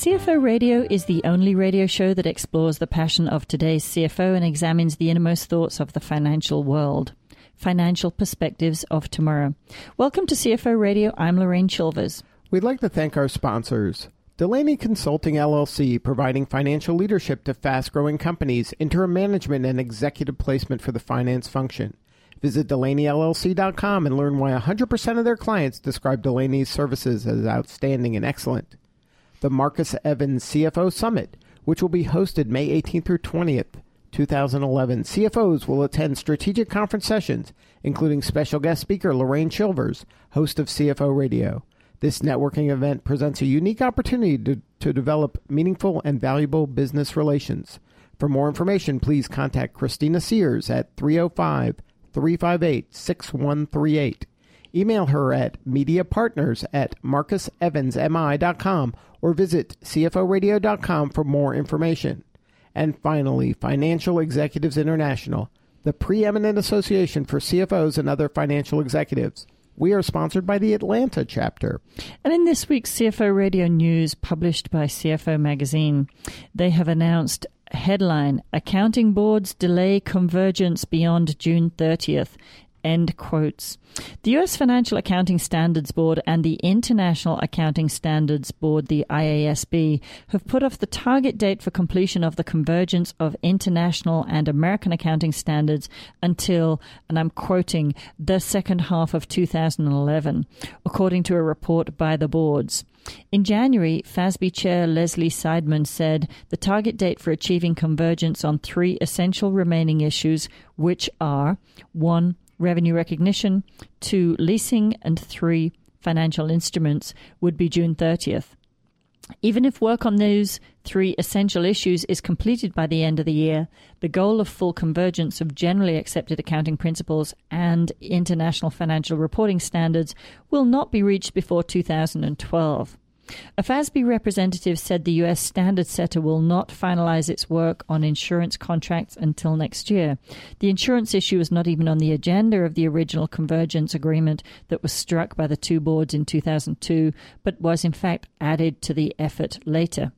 CFO Radio is the only radio show that explores the passion of today's CFO and examines the innermost thoughts of the financial world. Financial perspectives of tomorrow. Welcome to CFO Radio. I'm Lorraine Chilvers. We'd like to thank our sponsors. Delaney Consulting, LLC, providing financial leadership to fast-growing companies, interim management, and executive placement for the finance function. Visit DelaneyLLC.com and learn why 100% of their clients describe Delaney's services as outstanding and excellent. The Marcus Evans CFO Summit, which will be hosted May 18th through 20th, 2011. CFOs will attend strategic conference sessions, including special guest speaker Lorraine Chilvers, host of CFO Radio. This networking event presents a unique opportunity to develop meaningful and valuable business relations. For more information, please contact Christina Sears at 305-358-6138. Email her at mediapartners@marcusevansmi.com or visit cforadio.com for more information. And finally, Financial Executives International, the preeminent association for CFOs and other financial executives. We are sponsored by the Atlanta chapter. And in this week's CFO Radio News, published by CFO Magazine, they have announced headline, Accounting Boards Delay Convergence Beyond June 30th. End quotes. The U.S. Financial Accounting Standards Board and the International Accounting Standards Board, the IASB, have put off the target date for completion of the convergence of international and American accounting standards until, and I'm quoting, the second half of 2011, according to a report by the boards. In January, FASB Chair Leslie Seidman said the target date for achieving convergence on three essential remaining issues, which are 1. Revenue recognition, 2. Leasing, and 3. Financial instruments, would be June 30th. Even if work on those three essential issues is completed by the end of the year, the goal of full convergence of generally accepted accounting principles and international financial reporting standards will not be reached before 2012. A FASB representative said the U.S. standard setter will not finalize its work on insurance contracts until next year. The insurance issue was not even on the agenda of the original convergence agreement that was struck by the two boards in 2002, but was in fact added to the effort later.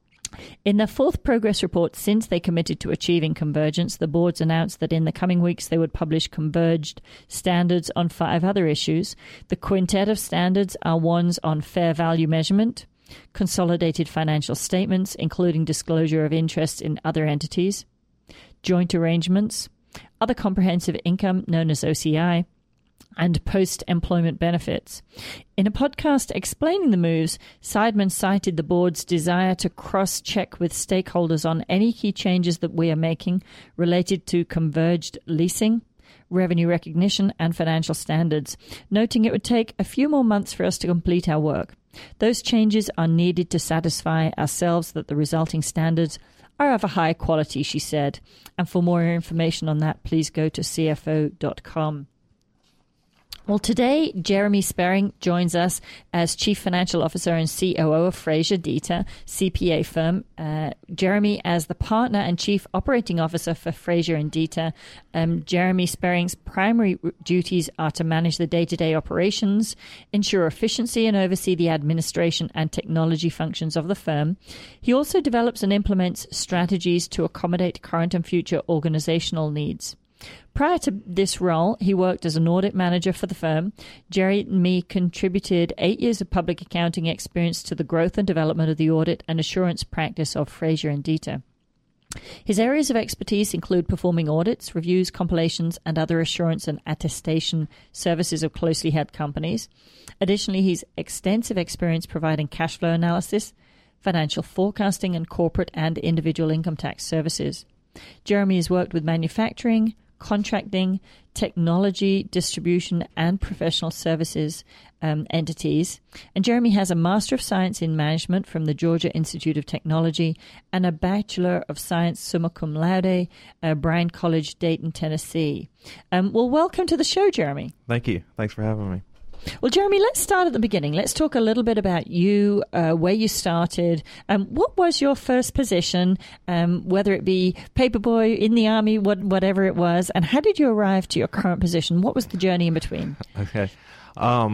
In their fourth progress report since they committed to achieving convergence, the boards announced that in the coming weeks they would publish converged standards on 5 other issues. The quintet of standards are ones on fair value measurement, consolidated financial statements, including disclosure of interests in other entities, joint arrangements, other comprehensive income known as OCI, and post-employment benefits. In a podcast explaining the moves, Seidman cited the board's desire to cross-check with stakeholders on any key changes that we are making related to converged leasing, revenue recognition, and financial standards, noting it would take a few more months for us to complete our work. Those changes are needed to satisfy ourselves that the resulting standards are of a high quality, she said. And for more information on that, please go to cfo.com. Well, today, Jeremy Sperring joins us as Chief Financial Officer and COO of Fraser Dieter, CPA firm. Jeremy as the Partner and Chief Operating Officer for Fraser and Dieter. Jeremy Sperring's primary duties are to manage the day-to-day operations, ensure efficiency, and oversee the administration and technology functions of the firm. He also develops and implements strategies to accommodate current and future organizational needs. Prior to this role, he worked as an audit manager for the firm. Jeremy contributed 8 years of public accounting experience to the growth and development of the audit and assurance practice of Fraser and Dieter. His areas of expertise include performing audits, reviews, compilations, and other assurance and attestation services of closely held companies. Additionally, he's extensive experience providing cash flow analysis, financial forecasting, and corporate and individual income tax services. Jeremy has worked with manufacturing, contracting, technology, distribution, and professional services entities. And Jeremy has a Master of Science in Management from the Georgia Institute of Technology and a Bachelor of Science summa cum laude, Bryan College, Dayton, Tennessee. Well, welcome to the show, Jeremy. Thank you. Thanks for having me. Well, Jeremy, let's start at the beginning. Let's talk a little bit about you, where you started. What was your first position, whether it be paperboy, in the Army, whatever it was, and how did you arrive to your current position? What was the journey in between? Okay.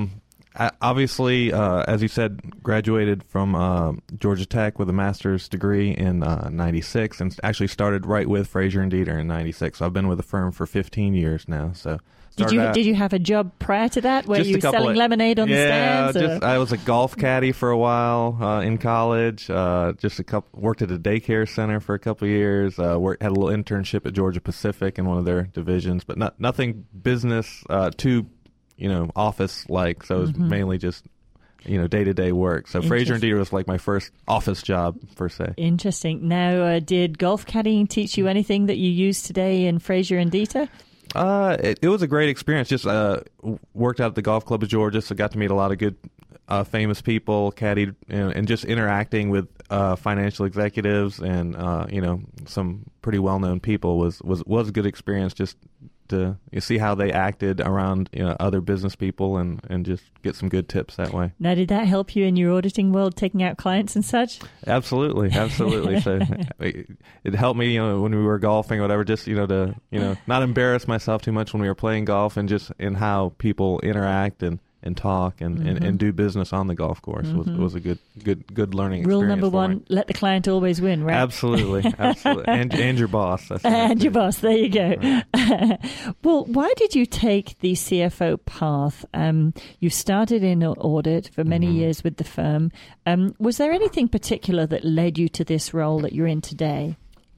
Obviously, as you said, graduated from Georgia Tech with a master's degree in 96 and actually started right with Frazier and Dieter in 96. So I've been with the firm for 15 years now. So Did you have a job prior to that? Were you selling lemonade on the stands? Yeah, I was a golf caddy for a while in college. Worked at a daycare center for a couple of years. Had a little internship at Georgia Pacific in one of their divisions, but nothing business too, office-like. So it was mainly just, day-to-day work. So Frazier and Dieter was like my first office job, per se. Interesting. Now, did golf caddying teach you anything that you use today in Frazier and Dieter? It was a great experience. Just worked out at the Golf Club of Georgia, so got to meet a lot of good, famous people, caddied, and just interacting with financial executives and some pretty well-known people was a good experience. Just to see how they acted around other business people and just get some good tips that way. Now, did that help you in your auditing world, taking out clients and such? Absolutely. So it helped me, when we were golfing or whatever, just to not embarrass myself too much when we were playing golf, and just in how people interact and talk and do business on the golf course was a good learning experience. Rule number one: let the client always win, right? Absolutely. And your boss. And your boss. There you go. Right. Well, why did you take the CFO path? You started in audit for many years with the firm. Was there anything particular that led you to this role that you're in today?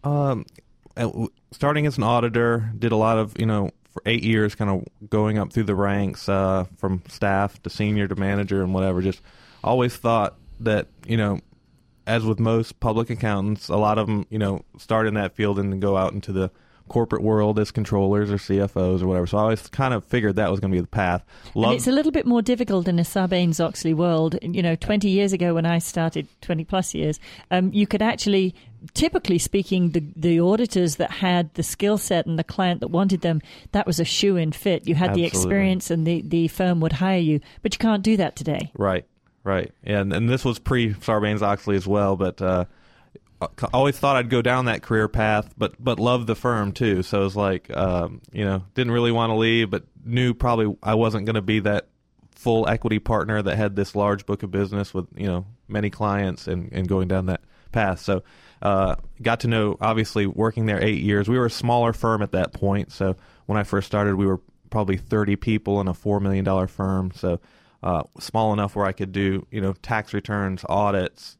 Starting as an auditor, did a lot of for 8 years, kind of going up through the ranks from staff to senior to manager and whatever. Just always thought that, as with most public accountants, a lot of them, start in that field and then go out into the corporate world as controllers or CFOs or whatever. So I always kind of figured that was going to be the path. And it's a little bit more difficult in a Sarbanes-Oxley world. 20 years ago when I started, 20 plus years, you could actually, typically speaking, the auditors that had the skill set and the client that wanted them, that was a shoo-in fit. You had Absolutely. The experience and the firm would hire you. But you can't do that today. Right. And this was pre-Sarbanes-Oxley as well, but always thought I'd go down that career path, but loved the firm too. So it was like, didn't really want to leave, but knew probably I wasn't going to be that full equity partner that had this large book of business with, many clients and going down that path. So got to know, obviously, working there 8 years. We were a smaller firm at that point. So when I first started, we were probably 30 people in a $4 million firm. So small enough where I could do, tax returns, audits,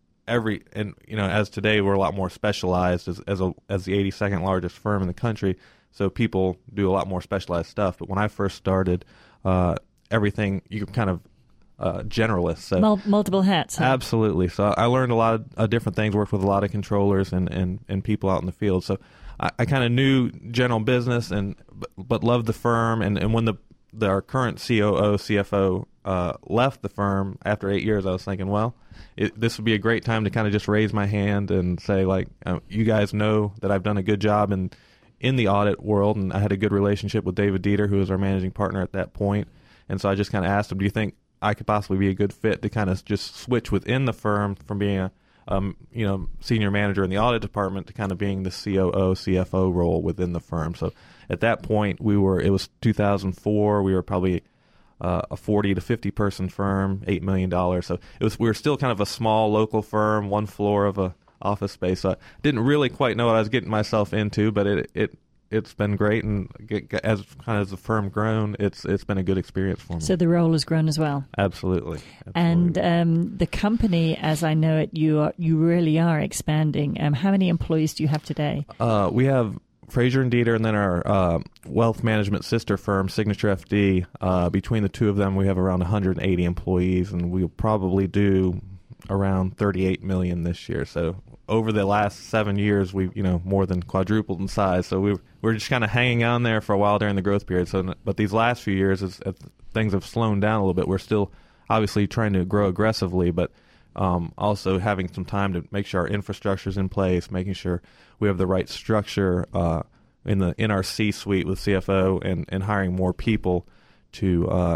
as today we're a lot more specialized as the 82nd largest firm in the country, so people do a lot more specialized stuff. But when I first started, everything you kind of generalist, so multiple hats. Huh? Absolutely. So I learned a lot of different things. Worked with a lot of controllers and people out in the field. So I kind of knew general business but loved the firm. And when our current COO, CFO left the firm after 8 years, I was thinking, well, this would be a great time to kind of just raise my hand and say, like, you guys know that I've done a good job in the audit world, and I had a good relationship with David Dieter, who was our managing partner at that point. And so I just kind of asked him, do you think I could possibly be a good fit to kind of just switch within the firm from being a senior manager in the audit department to kind of being the COO, CFO role within the firm. So at that point, it was 2004. We were probably a 40 to 50 person firm, $8 million. So we were still kind of a small local firm, one floor of a office space. So I didn't really quite know what I was getting myself into, but it's been great, and as the firm grown, it's been a good experience for me. So the role has grown as well. Absolutely. And the company, as I know it, you really are expanding. How many employees do you have today? We have Frazier and Dieter, and then our wealth management sister firm, Signature FD. Between the two of them, we have around 180 employees, and we'll probably do around $38 million this year. So over the last 7 years, we've more than quadrupled in size. So we're just kind of hanging on there for a while during the growth period. So, but these last few years, as things have slowed down a little bit, we're still obviously trying to grow aggressively, but also having some time to make sure our infrastructure is in place, making sure we have the right structure in our C-suite with CFO, and hiring more people to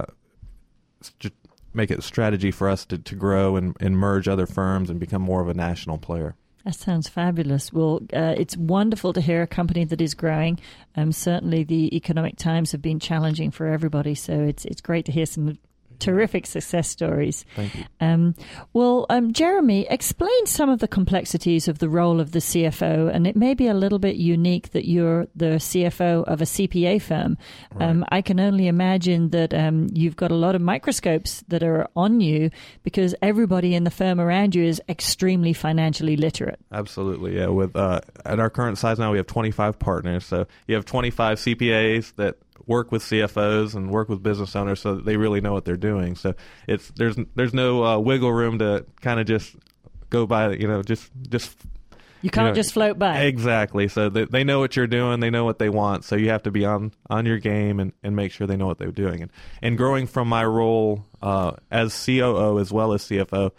make it a strategy for us to grow and merge other firms and become more of a national player. That sounds fabulous. Well, it's wonderful to hear a company that is growing. Certainly the economic times have been challenging for everybody, so it's great to hear some Terrific success stories. Thank you. Jeremy, explain some of the complexities of the role of the CFO, and it may be a little bit unique that you're the CFO of a CPA firm. Right. I can only imagine that you've got a lot of microscopes that are on you because everybody in the firm around you is extremely financially literate. Absolutely, yeah. With at our current size now, we have 25 partners, so you have 25 CPAs that work with CFOs and work with business owners, so that they really know what they're doing. So there's no wiggle room to kind of just go by, just you can't just float by. Exactly. So they know what you're doing, they know what they want. So you have to be on your game and make sure they know what they're doing. And growing from my role as COO as well as CFO,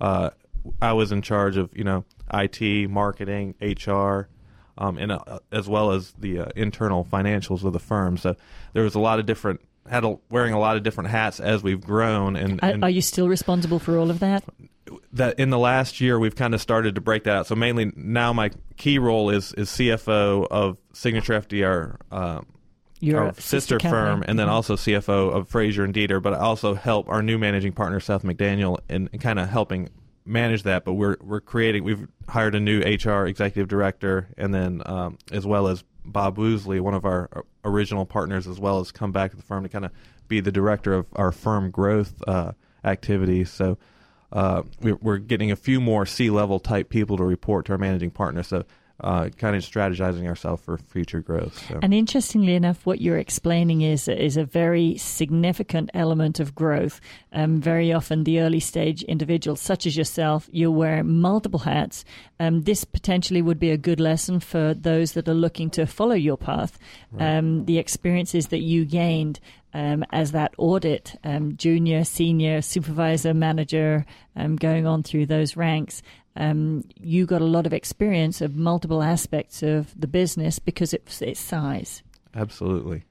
I was in charge of IT, marketing, HR. And as well as the internal financials of the firm. So there was wearing a lot of different hats as we've grown. And are you still responsible for all of that? That in the last year, we've kind of started to break that out. So mainly now my key role is CFO of Signature FDR, our sister firm, and then also CFO of Frazier and Dieter. But I also help our new managing partner, Seth McDaniel, in kind of helping manage that. But we've hired a new HR executive director, and then as well as Bob Woosley, one of our original partners, as well as come back to the firm to kind of be the director of our firm growth activities. So we're getting a few more C-level type people to report to our managing partner. So kind of strategizing ourselves for future growth. So. And interestingly enough, what you're explaining is a very significant element of growth. Very often the early stage individuals, such as yourself, you wear multiple hats. This potentially would be a good lesson for those that are looking to follow your path. Right. The experiences that you gained as that audit, junior, senior, supervisor, manager, going on through those ranks. You got a lot of experience of multiple aspects of the business because it's its size. Absolutely.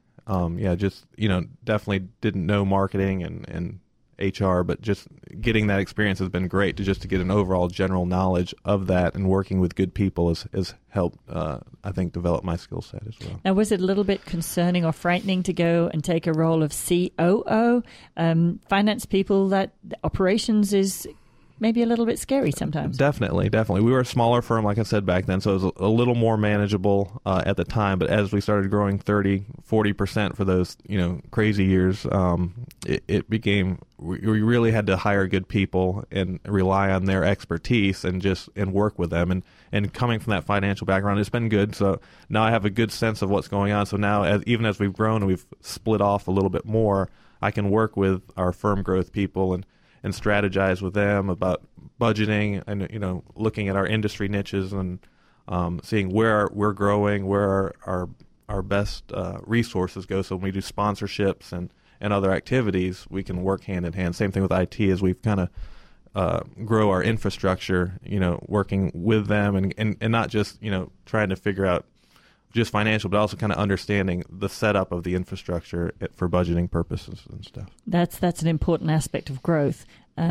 Definitely didn't know marketing and HR, but just getting that experience has been great to get an overall general knowledge of that, and working with good people has helped, I think, develop my skill set as well. Now, was it a little bit concerning or frightening to go and take a role of COO? Finance people, that operations is maybe a little bit scary sometimes. Definitely. We were a smaller firm, like I said, back then, so it was a little more manageable at the time. But as we started growing 30-40% for those crazy years, it became, we really had to hire good people and rely on their expertise and work with them. And coming from that financial background, it's been good. So now I have a good sense of what's going on. So now, even as we've grown and we've split off a little bit more, I can work with our firm growth people and strategize with them about budgeting and looking at our industry niches and seeing where we're growing, where our best resources go. So when we do sponsorships and other activities, we can work hand in hand. Same thing with IT as we've kind of grow our infrastructure, working with them and not just trying to figure out just financial, but also kind of understanding the setup of the infrastructure for budgeting purposes and stuff. That's an important aspect of growth.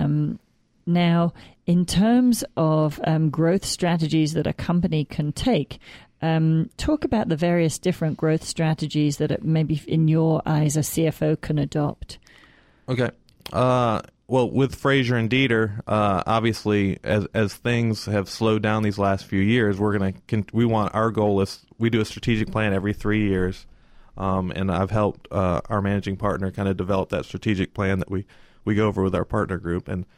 Now, in terms of growth strategies that a company can take, talk about the various different growth strategies that maybe in your eyes a CFO can adopt. Okay. Well, with Frazier and Dieter, obviously, as things have slowed down these last few years, our goal is we do a strategic plan every 3 years, and I've helped our managing partner kind of develop that strategic plan that we go over with our partner group. And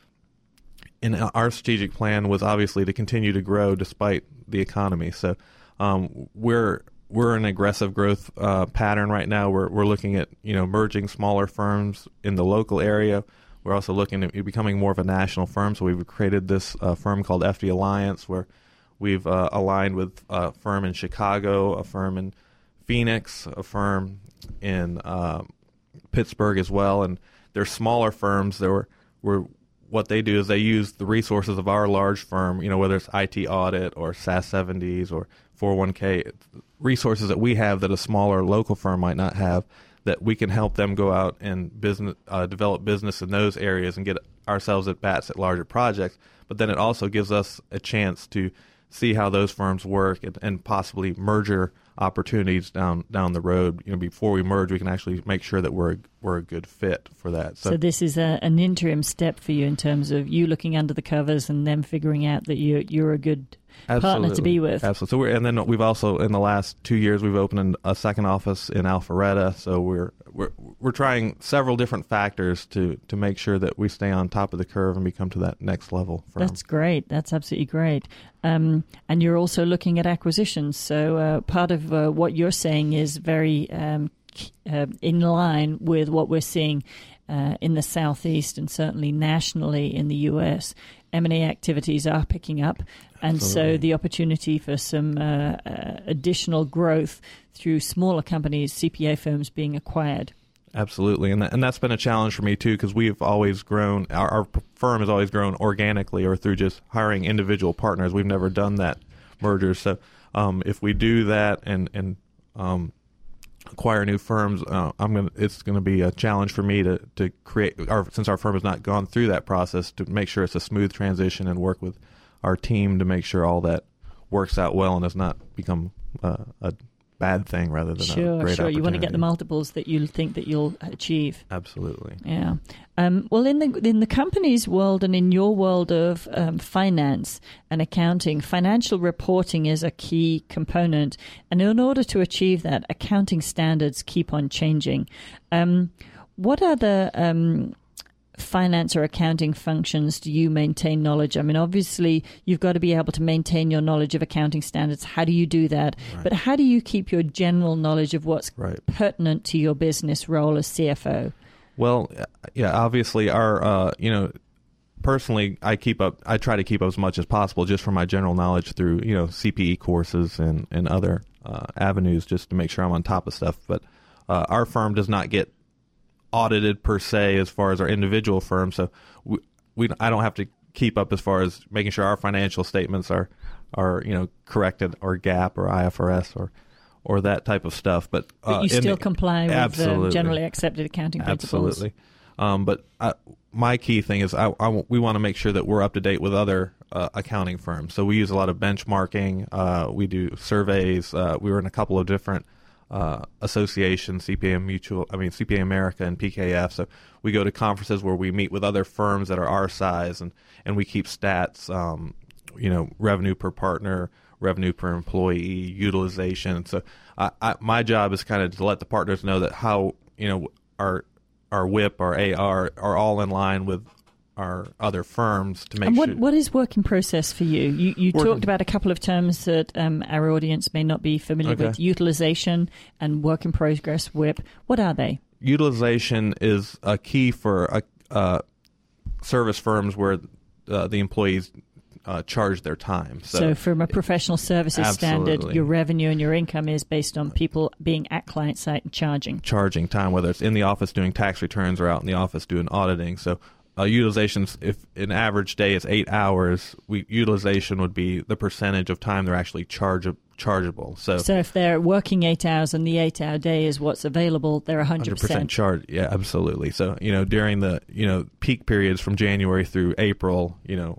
our strategic plan was obviously to continue to grow despite the economy. So we're in an aggressive growth pattern right now. We're looking at merging smaller firms in the local area. We're also looking at becoming more of a national firm. So we've created this firm called FD Alliance, where we've aligned with a firm in Chicago, a firm in Phoenix, a firm in Pittsburgh as well. And they're smaller firms. What they do is they use the resources of our large firm, whether it's IT audit or SAS 70s or 401k, resources that we have that a smaller local firm might not have, that we can help them go out and develop business in those areas and get ourselves at bats at larger projects. But then it also gives us a chance to see how those firms work and possibly merger opportunities down the road. Before we merge, we can actually make sure that we're a good fit for that. So this is an interim step for you in terms of you looking under the covers and them figuring out that you're a good partner to be with. Absolutely. And then we've also, in the last 2 years, we've opened a second office in Alpharetta. So we're trying several different factors to make sure that we stay on top of the curve and become to that next level firm. That's great. That's absolutely great. And you're also looking at acquisitions. So part of what you're saying is very in line with what we're seeing in the Southeast and certainly nationally in the U.S. M&A activities are picking up. And Absolutely. So the opportunity for some additional growth through smaller companies, CPA firms being acquired. Absolutely. And that's been a challenge for me, too, because we've always grown, our firm has always grown organically or through just hiring individual partners. We've never done that merger. So if we do that and acquire new firms, it's going to be a challenge for me to create, since our firm has not gone through that process, to make sure it's a smooth transition and work with our team to make sure all that works out well and does not become a bad thing rather than a great opportunity. Sure. You want to get the multiples that you think that you'll achieve. Absolutely. Yeah. Well, in the company's world and in your world of finance and accounting, financial reporting is a key component. And in order to achieve that, accounting standards keep on changing. What other finance or accounting functions do you maintain knowledge? I mean, obviously, you've got to be able to maintain your knowledge of accounting standards. How do you do that? Right. But how do you keep your general knowledge of what's pertinent to your business role as CFO? Well, yeah, obviously, our personally, I try to keep up as much as possible just from my general knowledge through CPE courses and other avenues, just to make sure I'm on top of stuff. But our firm does not get audited per se as far as our individual firm, so I don't have to keep up as far as making sure our financial statements are corrected, or GAAP or IFRS or that type of stuff. But you still comply with generally accepted accounting principles. Absolutely. But my key thing is we want to make sure that we're up to date with other accounting firms. So we use a lot of benchmarking. We do surveys. We were in a couple of different associations, CPA America and PKF. So we go to conferences where we meet with other firms that are our size, and we keep stats, revenue per partner, revenue per employee, utilization. So my job is kind of to let the partners know that how our WIP, our AR are all in line with our other firms to make sure. What is work in process for you? You talked about a couple of terms that our audience may not be familiar with: utilization and work in progress, WIP. What are they? Utilization is a key for service firms where the employees charge their time. So from a professional services standard, your revenue and your income is based on people being at client site and charging time, whether it's in the office doing tax returns or out in the office doing auditing. So utilizations, if an average day is 8 hours, utilization would be the percentage of time they're actually chargeable. So if they're working 8 hours and the 8 hour day is what's available, they're 100% charged. Yeah, absolutely. So during the peak periods from January through April,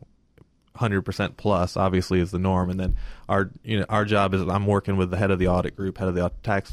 100% plus obviously is the norm. And then our job is, I'm working with the head of the audit group, head of the tax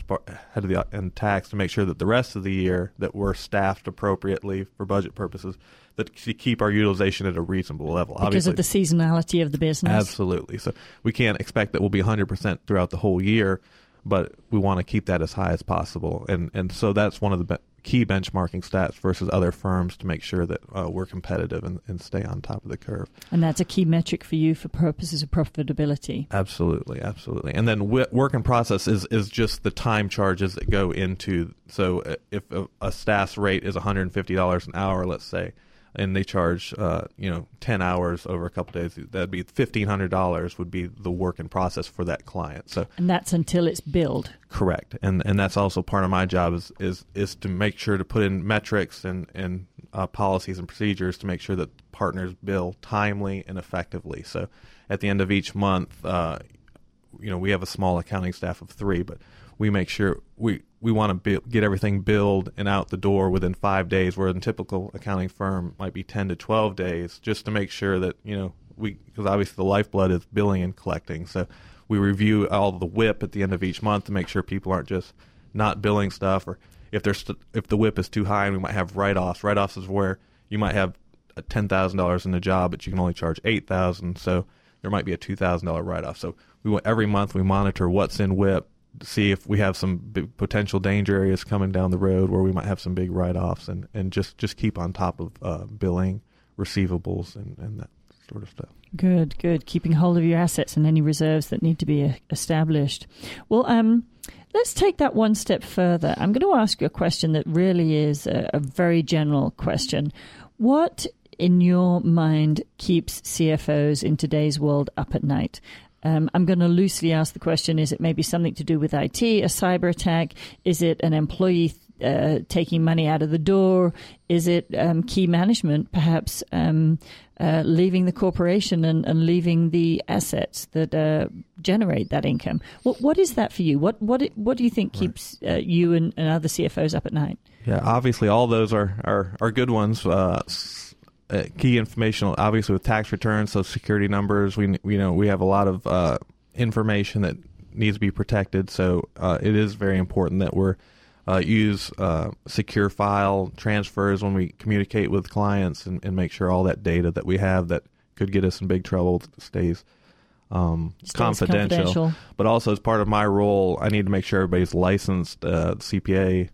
to make sure that the rest of the year that we're staffed appropriately for budget purposes, that to keep our utilization at a reasonable level. Because of the seasonality of the business. Absolutely. So we can't expect that we'll be 100% throughout the whole year, but we want to keep that as high as possible. And so that's one of the key benchmarking stats versus other firms to make sure that we're competitive and stay on top of the curve. And that's a key metric for you for purposes of profitability. Absolutely. And then work in process is just the time charges that go into. So if a staff's rate is $150 an hour, let's say, and they charge 10 hours over a couple of days, that'd be $1,500 would be the work in process for that client. So, and that's until it's billed. Correct. And that's also part of my job is to make sure to put in metrics and policies and procedures to make sure that partners bill timely and effectively. So at the end of each month, we have a small accounting staff of 3, but we make sure we want to get everything billed and out the door within 5 days, where a typical accounting firm might be 10 to 12 days, just to make sure that, because obviously the lifeblood is billing and collecting. So We review all the WIP at the end of each month to make sure people aren't just not billing stuff, or if the WIP is too high, we might have write-offs. Write-offs is where you might have $10,000 in the job, but you can only charge $8,000, so there might be a $2,000 write-off. So every month we monitor what's in WIP to see if we have some big potential danger areas coming down the road where we might have some big write-offs, and just keep on top of billing, receivables, and that sort of stuff. Good. Keeping hold of your assets and any reserves that need to be established. Well, let's take that one step further. I'm going to ask you a question that really is a very general question. What, in your mind, keeps CFOs in today's world up at night? I'm going to loosely ask the question, is it maybe something to do with IT, a cyber attack? Is it an employee taking money out of the door? Is it key management perhaps leaving the corporation and leaving the assets that generate that income? What is that for you? What do you think keeps you and other CFOs up at night? Yeah, obviously all those are good ones. Key information, obviously, with tax returns, Social Security numbers. We have a lot of information that needs to be protected. So it is very important that we're use secure file transfers when we communicate with clients, and make sure all that data that we have that could get us in big trouble stays confidential. But also, as part of my role, I need to make sure everybody's licensed, CPA,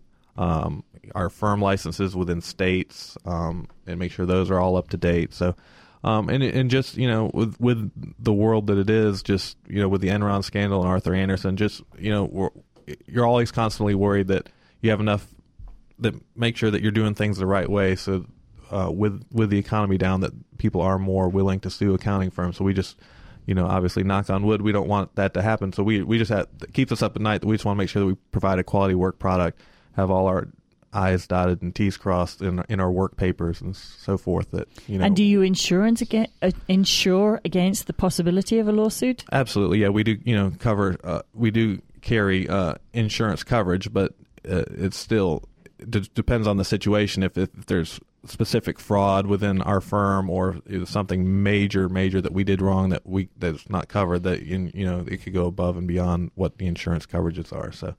our firm licenses within states, and make sure those are all up to date. So, and just, with the world that it is, just, with the Enron scandal and Arthur Andersen, just, you're always constantly worried that you have enough, that make sure that you're doing things the right way. So, with the economy down, that people are more willing to sue accounting firms. So we just, obviously, knock on wood, we don't want that to happen. So we just keeps us up at night. That we just want to make sure that we provide a quality work product, have all our I's dotted and T's crossed in our work papers and so forth. That And do you insure against the possibility of a lawsuit? Absolutely, yeah. We do cover. We do carry insurance coverage, but it still depends on the situation. If there's specific fraud within our firm, or something major that we did wrong that's not covered, that it could go above and beyond what the insurance coverages are. So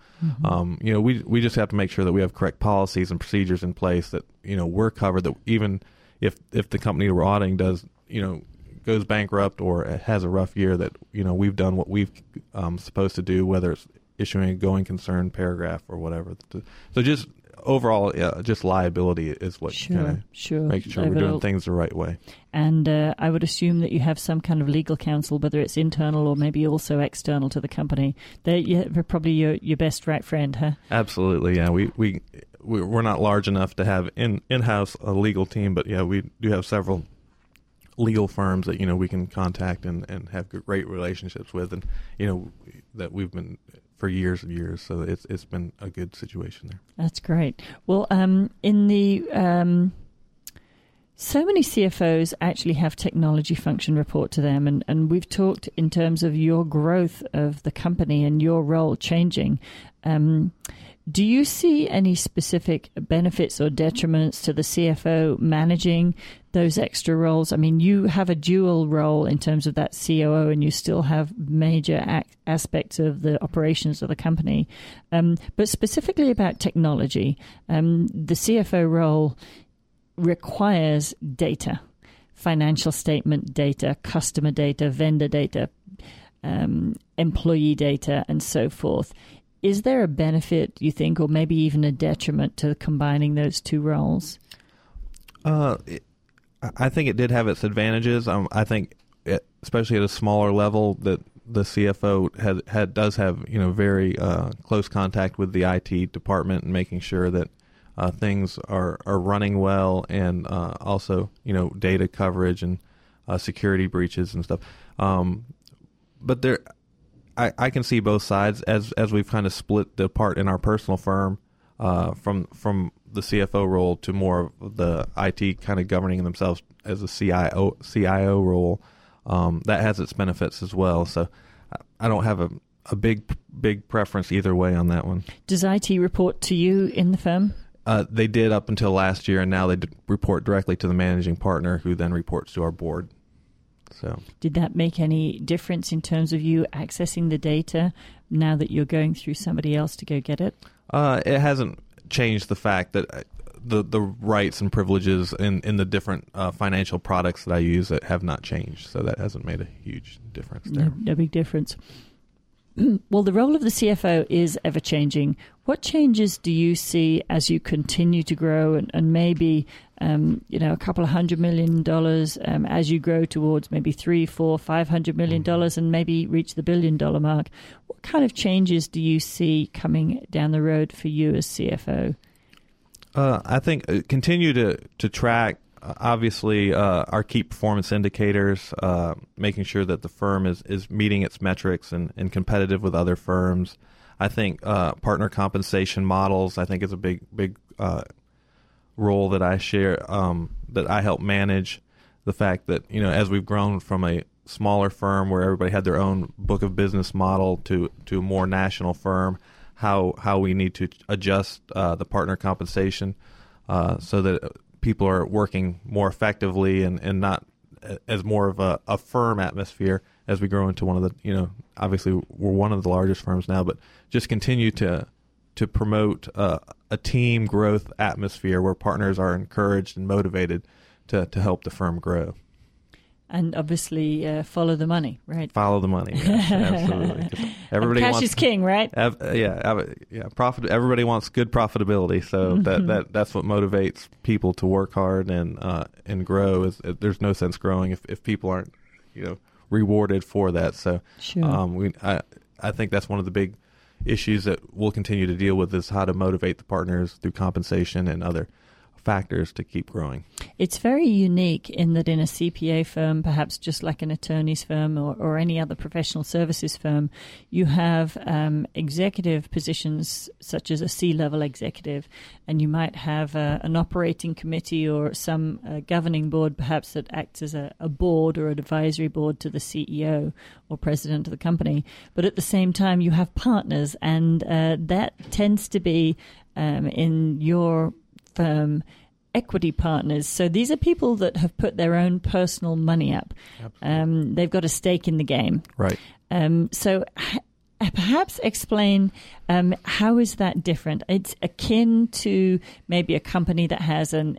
we just have to make sure that we have correct policies and procedures in place, that we're covered, that even if the company we're auditing does goes bankrupt or has a rough year, that we've done what we've supposed to do, whether it's issuing a going concern paragraph or whatever. So just overall, just liability is what sure. makes sure we're doing things the right way. And I would assume that you have some kind of legal counsel, whether it's internal or maybe also external to the company. They're probably your best right friend, huh? Absolutely, yeah. We're not large enough to have in-house a legal team, but yeah, we do have several legal firms that we can contact and have great relationships with, and that we've been for years and years. So it's been a good situation there. That's great. Well, in the so many CFOs actually have technology function report to them, and we've talked in terms of your growth of the company and your role changing. Do you see any specific benefits or detriments to the CFO managing those extra roles? I mean, you have a dual role in terms of that COO, and you still have major aspects of the operations of the company. But specifically about technology, the CFO role requires data, financial statement data, customer data, vendor data, employee data, and so forth. Is there a benefit, you think, or maybe even a detriment to combining those two roles? I think it did have its advantages. I think, especially at a smaller level, that the CFO does have very close contact with the IT department, and making sure that things are running well, and also data coverage and security breaches and stuff. But there. I can see both sides as we've kind of split the part in our personal firm from the CFO role to more of the IT kind of governing themselves as a CIO role. That has its benefits as well. So I don't have a big preference either way on that one. Does IT report to you in the firm? They did up until last year, and now they report directly to the managing partner, who then reports to our board. So, did that make any difference in terms of you accessing the data now that you're going through somebody else to go get it? It hasn't changed the fact that the rights and privileges in the different financial products that I use that have not changed. So that hasn't made a huge difference there. No big difference. Well, the role of the CFO is ever-changing. What changes do you see as you continue to grow and maybe, a couple of $100 million as you grow towards maybe $300, $400, $500 million and maybe reach the $1 billion mark? What kind of changes do you see coming down the road for you as CFO? I think continue to track, obviously, our key performance indicators, making sure that the firm is meeting its metrics and competitive with other firms. I think partner compensation models, I think, is a big role that I share, that I help manage. The fact that, as we've grown from a smaller firm where everybody had their own book of business model to a more national firm, how we need to adjust the partner compensation so that people are working more effectively and not as more of a firm atmosphere as we grow into one of the, obviously we're one of the largest firms now, but just continue to promote a team growth atmosphere where partners are encouraged and motivated to help the firm grow. And obviously follow the money, right? Follow the money, yes, absolutely. Everybody cash wants, is king, right? Profit. Everybody wants good profitability, so that's what motivates people to work hard and grow. There's no sense growing if people aren't, rewarded for that. So, sure. I think that's one of the big issues that we'll continue to deal with is how to motivate the partners through compensation and other factors to keep growing. It's very unique in that in a CPA firm, perhaps just like an attorney's firm or any other professional services firm, you have executive positions such as a C-level executive, and you might have an operating committee or some governing board perhaps that acts as a board or an advisory board to the CEO or president of the company. But at the same time, you have partners, and that tends to be in your firm equity partners. So these are people that have put their own personal money up. They've got a stake in the game. Right. So perhaps explain how is that different? It's akin to maybe a company that has an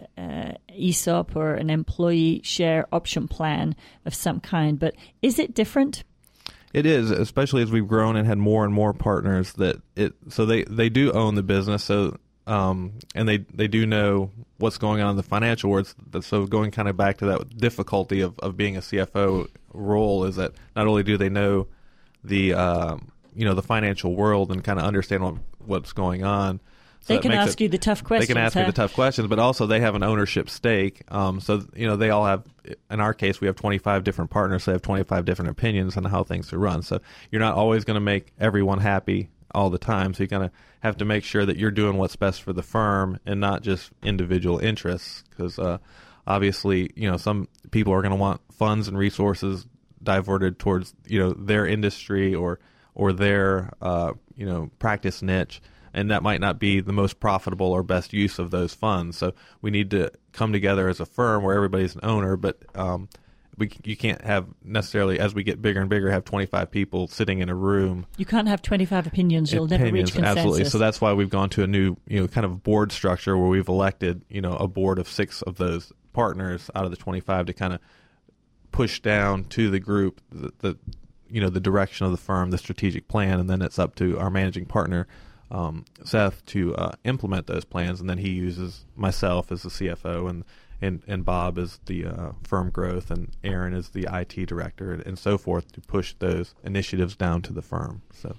ESOP or an employee share option plan of some kind, but is it different? It is, especially as we've grown and had more and more partners so they do own the business. So and they do know what's going on in the financial world. So going kind of back to that difficulty of being a CFO role is that not only do they know the the financial world and kind of understand what's going on. So they can ask you the tough questions. They can ask me the tough questions, but also they have an ownership stake. So they all have. In our case, we have 25 different partners. So they have 25 different opinions on how things are run. So you're not always going to make everyone happy all the time. So you kind of have to make sure that you're doing what's best for the firm and not just individual interests. Because obviously, some people are going to want funds and resources diverted towards their industry or their practice niche, and that might not be the most profitable or best use of those funds. So we need to come together as a firm where everybody's an owner, but you can't have necessarily, as we get bigger and bigger, have 25 people sitting in a room. You can't have 25 opinions. You'll never reach consensus. Absolutely. So that's why we've gone to a new, kind of board structure where we've elected, a board of 6 of those partners out of the 25 to kind of push down to the group the direction of the firm, the strategic plan, and then it's up to our managing partner, Seth, to implement those plans, and then he uses myself as the CFO and Bob is the firm growth, and Aaron is the IT director, and so forth, to push those initiatives down to the firm. So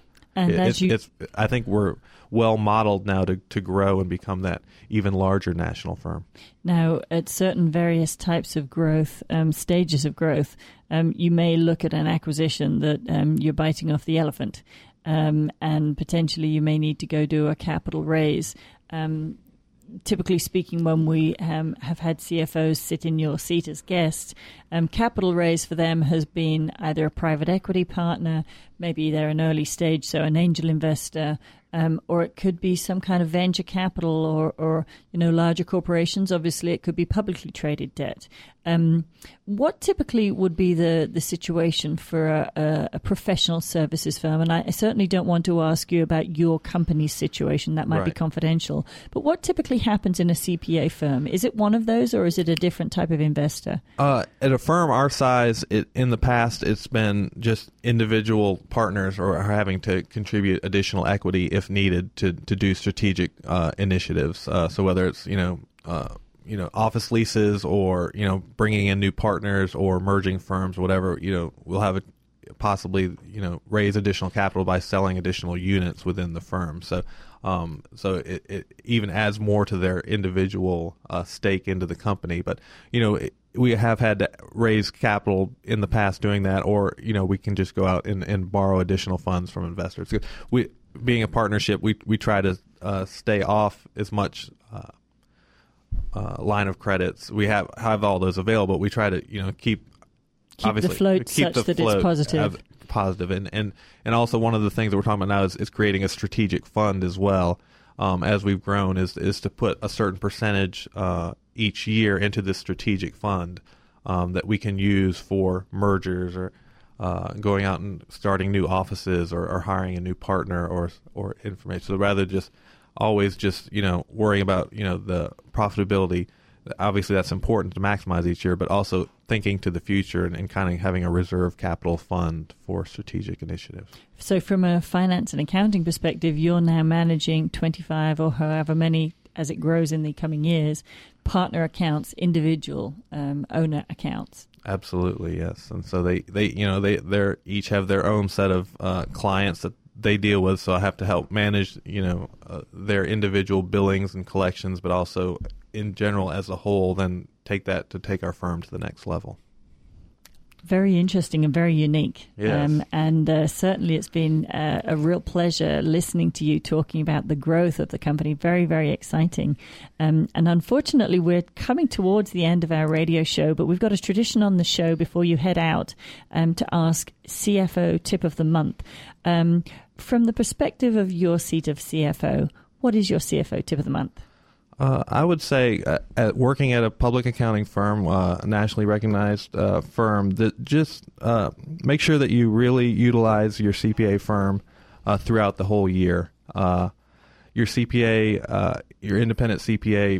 I think we're well modeled now to grow and become that even larger national firm. Now, at certain various types of growth, stages of growth, you may look at an acquisition that you're biting off the elephant, and potentially you may need to go do a capital raise. Typically speaking, when we have had CFOs sit in your seat as guests, capital raise for them has been either a private equity partner, maybe they're an early stage, so an angel investor, or it could be some kind of venture capital or larger corporations. Obviously, it could be publicly traded debt. What typically would be the situation for a professional services firm? And I certainly don't want to ask you about your company's situation. That might be confidential. But what typically happens in a CPA firm? Is it one of those, or is it a different type of investor? At a firm our size, in the past, it's been just individual partners or having to contribute additional equity if needed to do strategic initiatives. So whether it's office leases or bringing in new partners or merging firms, whatever, we'll have possibly raise additional capital by selling additional units within the firm. So it even adds more to their individual stake into the company. But we have had to raise capital in the past doing that, or we can just go out and borrow additional funds from investors. Being a partnership, we try to stay off as much line of credits. We have all those available. We try to keep the float such that it's positive. And also one of the things that we're talking about now is creating a strategic fund as well. As we've grown, is to put a certain percentage each year into this strategic fund that we can use for mergers or going out and starting new offices or hiring a new partner or information. So rather just always just worrying about the profitability. Obviously that's important to maximize each year, but also thinking to the future and kind of having a reserve capital fund for strategic initiatives. So from a finance and accounting perspective, you're now managing 25 or however many, as it grows in the coming years, partner accounts, individual owner accounts. Absolutely, yes. And so they each have their own set of clients that they deal with. So I have to help manage their individual billings and collections, but also in general as a whole, then take our firm to the next level. Very interesting and very unique. Yes. And certainly it's been a real pleasure listening to you talking about the growth of the company. Very, very exciting. And unfortunately, we're coming towards the end of our radio show, but we've got a tradition on the show before you head out to ask CFO Tip of the Month. From the perspective of your seat of CFO, what is your CFO Tip of the Month? I would say working at a public accounting firm, a nationally recognized firm, that just make sure that you really utilize your CPA firm throughout the whole year. Your CPA, your independent CPA,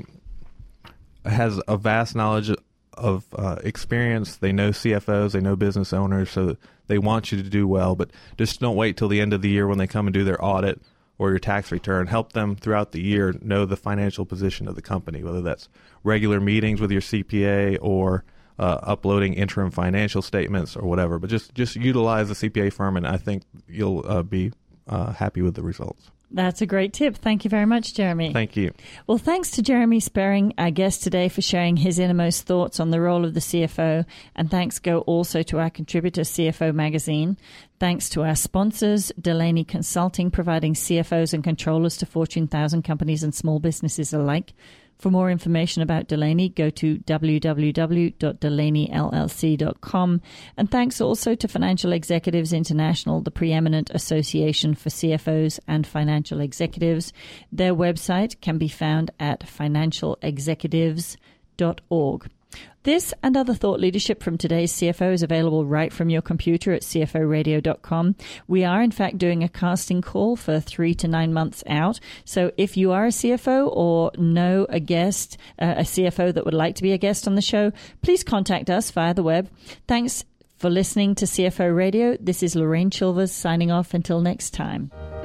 has a vast knowledge of experience. They know CFOs, they know business owners, so they want you to do well. But just don't wait till the end of the year when they come and do their audit or your tax return. Help them throughout the year know the financial position of the company, whether that's regular meetings with your CPA or uploading interim financial statements or whatever. But just utilize the CPA firm, and I think you'll be happy with the results. That's a great tip. Thank you very much, Jeremy. Thank you. Well, thanks to Jeremy Sperring, our guest today, for sharing his innermost thoughts on the role of the CFO. And thanks go also to our contributor, CFO Magazine. Thanks to our sponsors, Delaney Consulting, providing CFOs and controllers to Fortune 1000 companies and small businesses alike. For more information about Delaney, go to www.delaneyllc.com. And thanks also to Financial Executives International, the preeminent association for CFOs and financial executives. Their website can be found at financialexecutives.org. This and other thought leadership from today's CFO is available right from your computer at cforadio.com. We are, in fact, doing a casting call for 3 to 9 months out. So if you are a CFO or know a guest, a CFO that would like to be a guest on the show, please contact us via the web. Thanks for listening to CFO Radio. This is Lorraine Chilvers signing off until next time.